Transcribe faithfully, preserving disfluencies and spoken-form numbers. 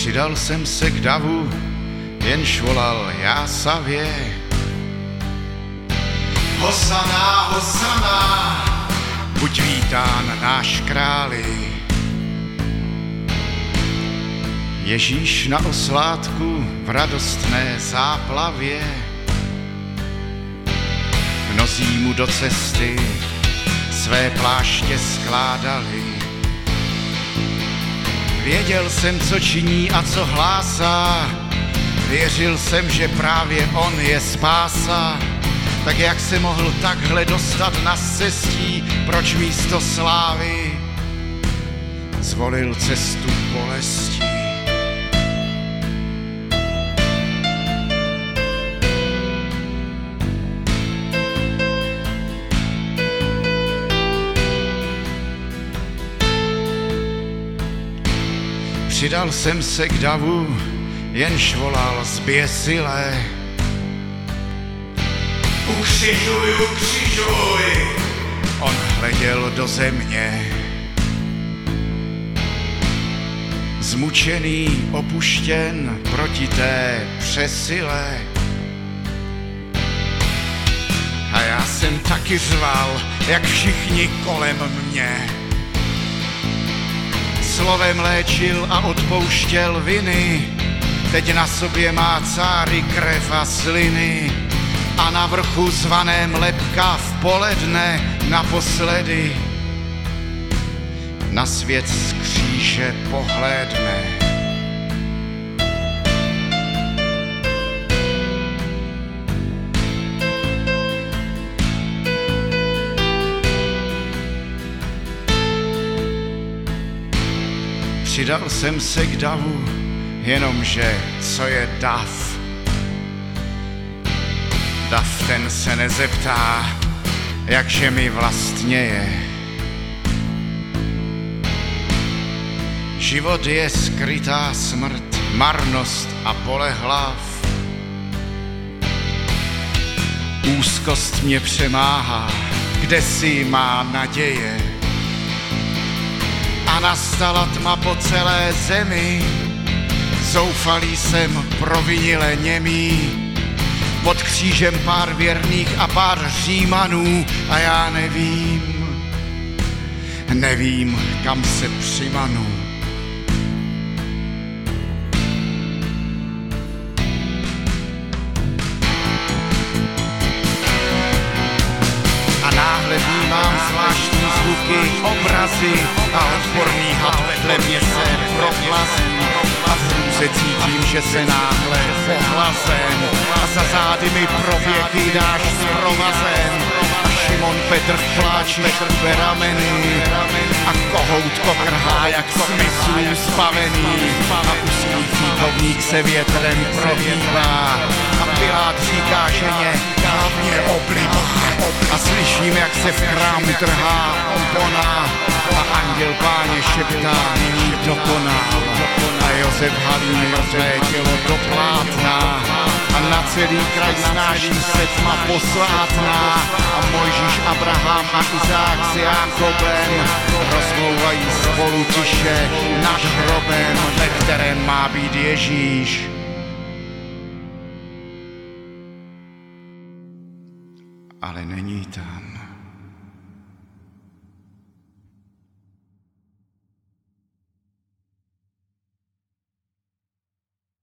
Přidal jsem se k davu, jenž volal jásavě. Hosana, hosana, buď vítán náš králi. Ježíš na oslátku v radostné záplavě. Mnozí mu do cesty své pláště skládali. Věděl jsem, co činí a co hlásá, věřil jsem, že právě on je spása. Tak jak se mohl takhle dostat na cestí, proč místo slávy zvolil cestu bolesti? Přidal jsem se k davu, jenž volal zběsile. Ukřižuj, ukřižuj! On hleděl do země. Zmučený, opuštěn proti té přesile. A já jsem taky řval, jak všichni kolem mě. Slovem léčil a odpouštěl viny, teď na sobě má cáry krev a sliny. A na vrchu zvaném lebka v poledne naposledy na svět z kříže pohlédne. Přidal jsem se k davu, jenomže co je dav? Dav ten se nezeptá, jakže mi vlastně je. Život je skrytá smrt, marnost a polehlav. Úzkost mě přemáhá, kde si má naděje. A nastala tma po celé zemi, zoufalý jsem provinile němý. Pod křížem pár věrných a pár Římanů a já nevím, nevím, kam se přimanu. A náhle vnímám zvláštní zvuky, obrazy a odporný had vedle mě se proplazí. A v hrůze cítím, že se náhle pohlazem a za zády mi prověky dáš s provazem. A Šimon Petr v pláči škrbe rameny a kohoutko krhá jak smyslů zbavený. A úzký fíkovník se větrem provívá a Pilát říká ženě hlavně oblibá. A slyším, jak se v chrámu trhá opona a anděl Páně šeptá nyní dokonal. A Josef halí mrtvé tělo do plátna a na celý kraj snáší se tma posvátná. A Mojžíš, Abraham a Izák s Jákobem rozmlouvají spolu tiše nad hrobem, ve kterém má být Ježíš. Ale není tam.